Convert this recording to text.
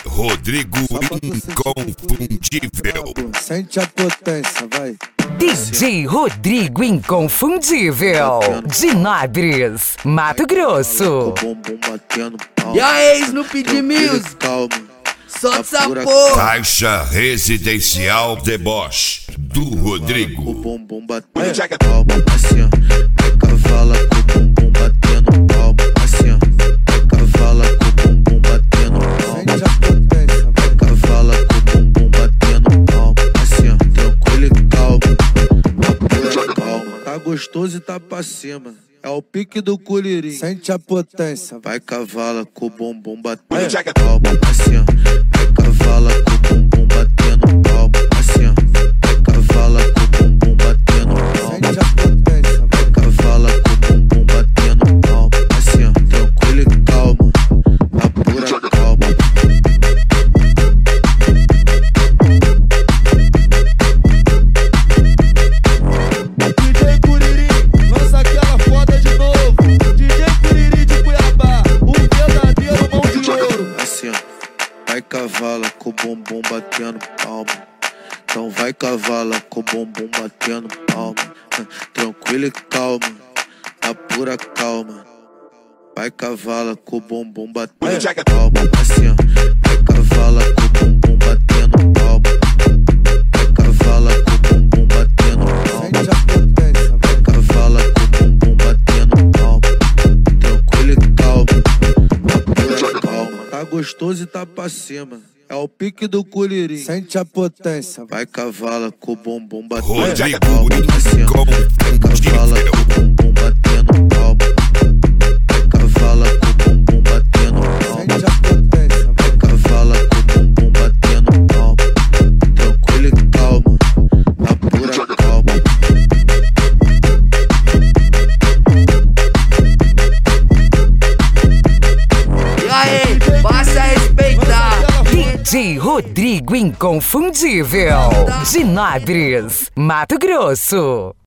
Rodrigo Inconfundível. Sente a potência, vai. DJ Rodrigo Inconfundível, de Nabres, Mato Grosso. E aí, Snoop de Music, solta essa porra. Caixa Residencial Deboche, do Rodrigo. O bumbum batendo palma, assim, ó. Cavala com o bumbum batendo palma, assim, ó. Cavala com o bumbum batendo palma. Sente a potência, vai. Cavala com o bumbum batendo palma, assim, ó. Tranquilo e calma, na pura calma. Tá gostoso e tá pra cima. É o pique do curirim. Sente a potência. Vai cavala com o bumbum batendo palma, assim, ó. Vai cavala com o bumbum batendo palma, assim, ó. Vai cavala com o bumbum batendo palma. Sente a potência. Vai cavala com o bumbum batendo palma, assim, ó. Tranquilo e calma, na pura calma. DJ Curirim, lança aquela foda de novo. DJ Curirim de Cuiabá, o verdadeiro mão de ouro. Assim, ó, vai cavala com o bumbum batendo palma. Então vai cavala com o bumbum batendo palma. Tranquilo e calma, na pura calma. Vai cavala com o bumbum batendo palma. Assim, ó, vai cavala com o bumbum batendo palma. Vai cavala com o bumbum batendo palma. Sente a potência, vai cavala com o bumbum batendo palma. Tranquilo e calma, na pura calma. Tá gostoso e tá pra cima. É o pique do curirim. Sente a potência. Vai cavala com o bumbum batendo Rodrigo palma. Assim, ó. Vai cavala com o bumbum batendo palma. Vai cavala com o bumbum batendo palma. Sente a potência. Vai cavala com o bumbum batendo palma. Tranquilo e calma, na pura calma. E aí, passa a respeitar. DJ Rodrigo Inconfundível, de Nabres, Mato Grosso.